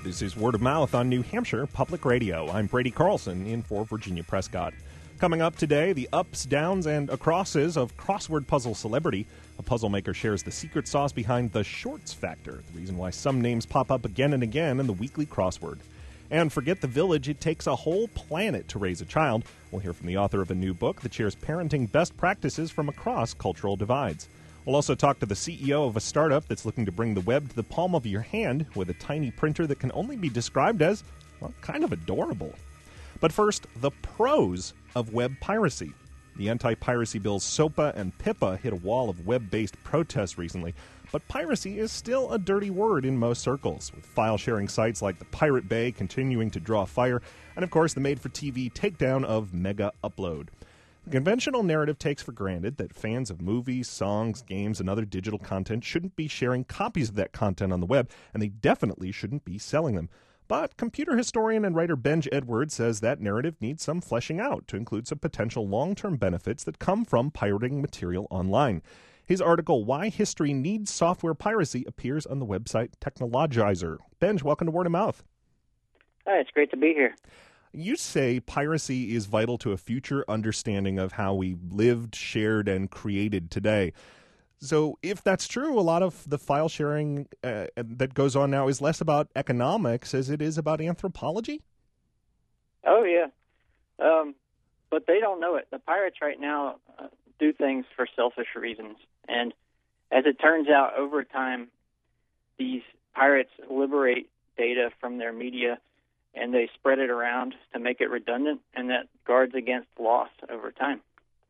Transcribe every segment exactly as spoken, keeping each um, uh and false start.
This is Word of Mouth on New Hampshire Public Radio. I'm Brady Carlson in for Virginia Prescott. Coming up today, the ups, downs, and acrosses of crossword puzzle celebrity. A puzzle maker shares the secret sauce behind the shorts factor, the reason why some names pop up again and again in the weekly crossword. And forget the village, it takes a whole planet to raise a child. We'll hear from the author of a new book that shares parenting best practices from across cultural divides. We'll also talk to the C E O of a startup that's looking to bring the web to the palm of your hand with a tiny printer that can only be described as, well, kind of adorable. But first, the pros of web piracy. The anti-piracy bills SOPA and PIPA hit a wall of web-based protests recently, but piracy is still a dirty word in most circles, with file-sharing sites like the Pirate Bay continuing to draw fire, and of course the made-for-T V takedown of Mega Upload. The conventional narrative takes for granted that fans of movies, songs, games, and other digital content shouldn't be sharing copies of that content on the web, and they definitely shouldn't be selling them. But computer historian and writer Benj Edwards says that narrative needs some fleshing out to include some potential long-term benefits that come from pirating material online. His article, Why History Needs Software Piracy, appears on the website Technologizer. Benj, welcome to Word of Mouth. Hi, it's great to be here. You say piracy is vital to a future understanding of how we lived, shared, and created today. So if that's true, a lot of the file sharing uh, that goes on now is less about economics as it is about anthropology? Oh, yeah. Um, but they don't know it. The pirates right now uh, do things for selfish reasons. And as it turns out, over time, these pirates liberate data from their media and they spread it around to make it redundant, and that guards against loss over time.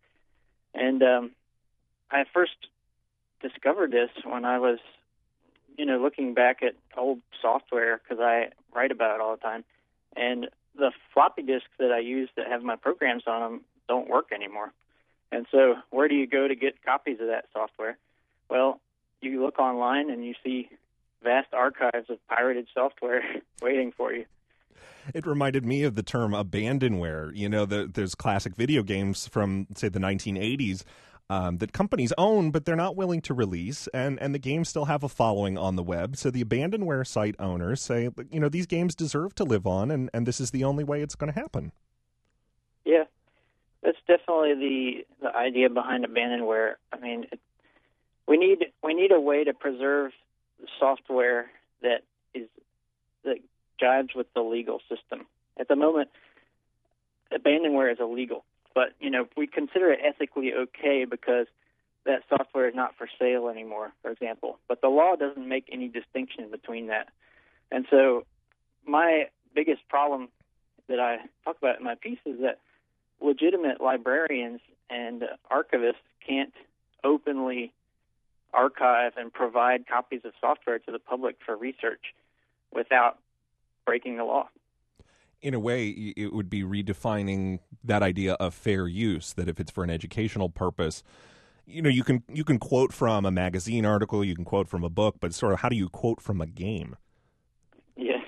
And um, I first discovered this when I was, you know, looking back at old software, because I write about it all the time, and the floppy disks that I use that have my programs on them don't work anymore. And so where do you go to get copies of that software? Well, you look online and you see vast archives of pirated software waiting for you. It reminded me of the term abandonware. You know, the, there's classic video games from, say, the nineteen eighties um, that companies own, but they're not willing to release, and, and the games still have a following on the web. So the abandonware site owners say, you know, these games deserve to live on, and, and this is the only way it's going to happen. Yeah, that's definitely the, the idea behind abandonware. I mean, it, we need we need a way to preserve software that is that jives with the legal system. At the moment, abandonware is illegal, but you know we consider it ethically okay because that software is not for sale anymore, for example. But the law doesn't make any distinction between that. And so my biggest problem that I talk about in my piece is that legitimate librarians and archivists can't openly archive and provide copies of software to the public for research without breaking the law. In a way, it would be redefining that idea of fair use, that if it's for an educational purpose, you know, you can you can quote from a magazine article, you can quote from a book, but sort of how do you quote from a game? Yeah.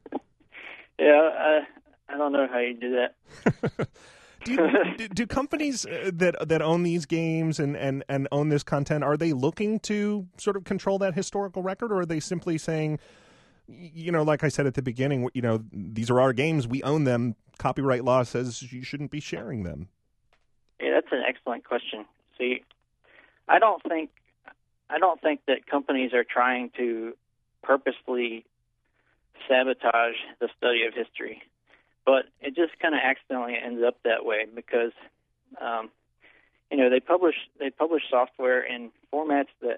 yeah, I, I don't know how you do that. do, you, do, do companies that that own these games and, and, and own this content, are they looking to sort of control that historical record, or are they simply saying, you know, like I said at the beginning, you know, these are our games, we own them, copyright law says you shouldn't be sharing them? Yeah, that's an excellent question. See, I don't think I don't think that companies are trying to purposely sabotage the study of history, but it just kind of accidentally ends up that way because, um, you know, they publish they publish software in formats that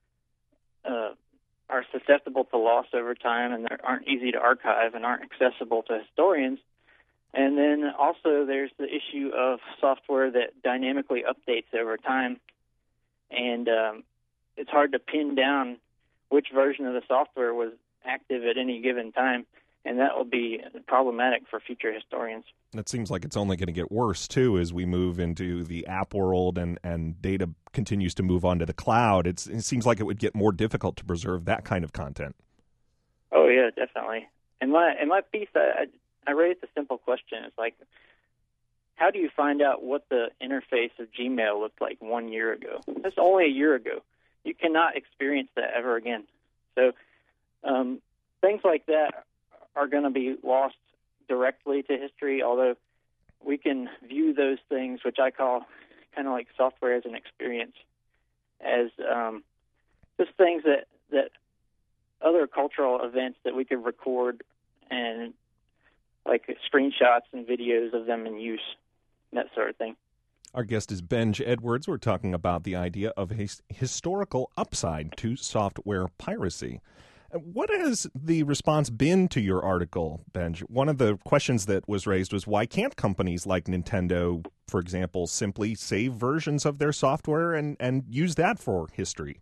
uh, are susceptible to loss over time and aren't easy to archive and aren't accessible to historians. And then also there's the issue of software that dynamically updates over time, and um, it's hard to pin down which version of the software was active at any given time, and that will be problematic for future historians. It seems like it's only going to get worse, too, as we move into the app world and, and data continues to move onto the cloud. It's, it seems like it would get more difficult to preserve that kind of content. Oh, yeah, definitely. In my, in my piece, I, I raised a simple question. It's like, how do you find out what the interface of Gmail looked like one year ago? That's only a year ago. You cannot experience that ever again. So um, things like that are going to be lost directly to history, although we can view those things, which I call kind of like software as an experience, as um, just things that, that other cultural events that we could record and like screenshots and videos of them in use, that sort of thing. Our guest is Benj Edwards. We're talking about the idea of a historical upside to software piracy. What has the response been to your article, Benj? One of the questions that was raised was, why can't companies like Nintendo, for example, simply save versions of their software and, and use that for history?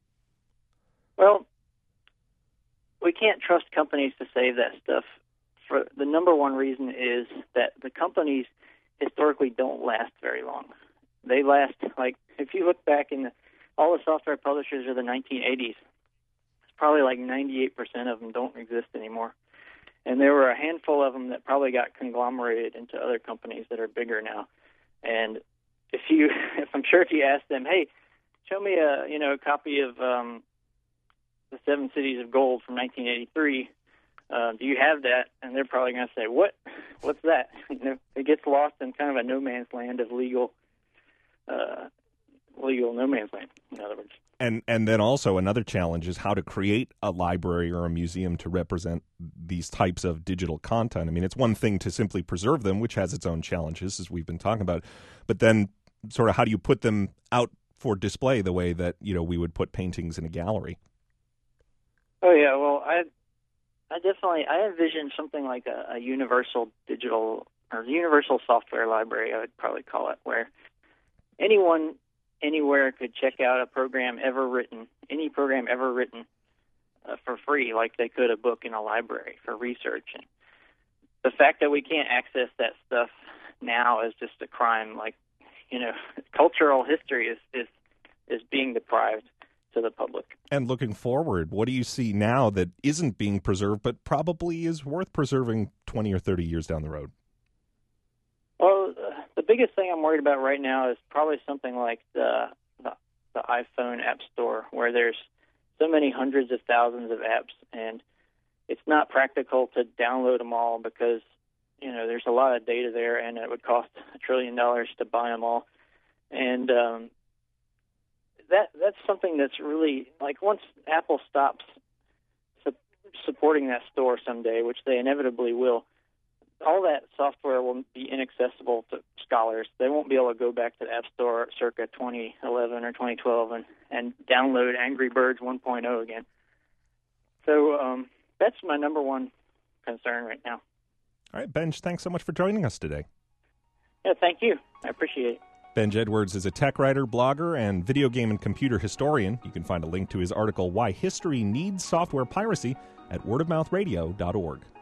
Well, we can't trust companies to save that stuff. For the number one reason is that the companies historically don't last very long. They last, like, if you look back in the, all the software publishers of the nineteen eighties, probably like ninety-eight percent of them don't exist anymore. And there were a handful of them that probably got conglomerated into other companies that are bigger now. And if you, if I'm sure if you ask them, hey, show me a, you know, a copy of um, the Seven Cities of Gold from nineteen eighty-three, uh, do you have that? And they're probably going to say, what? What's that? You know, it gets lost in kind of a no man's land of legal, uh, legal no man's land, in other words. And and then also another challenge is how to create a library or a museum to represent these types of digital content. I mean, it's one thing to simply preserve them, which has its own challenges, as we've been talking about, but then sort of how do you put them out for display the way that, you know, we would put paintings in a gallery? Oh, yeah, well, I I definitely, I envision something like a, a universal digital, or universal software library, I would probably call it, where anyone anywhere could check out a program ever written, any program ever written uh, for free, like they could a book in a library for research. And the fact that we can't access that stuff now is just a crime. Like, you know, cultural history is, is, is being deprived to the public. And looking forward, what do you see now that isn't being preserved but probably is worth preserving twenty or thirty years down the road? Well, uh, the biggest thing I'm worried about right now is probably something like the, the the iPhone App Store, where there's so many hundreds of thousands of apps, and it's not practical to download them all because, you know, there's a lot of data there, and it would cost a trillion dollars to buy them all. And um, that that's something that's really, like, once Apple stops su- supporting that store someday, which they inevitably will, all that software will be inaccessible to scholars. They won't be able to go back to the App Store circa twenty eleven or twenty twelve and, and download Angry Birds one point oh again. So um, that's my number one concern right now. All right, Benj, thanks so much for joining us today. Yeah, thank you. I appreciate it. Benj Edwards is a tech writer, blogger, and video game and computer historian. You can find a link to his article, Why History Needs Software Piracy, at word of mouth radio dot org.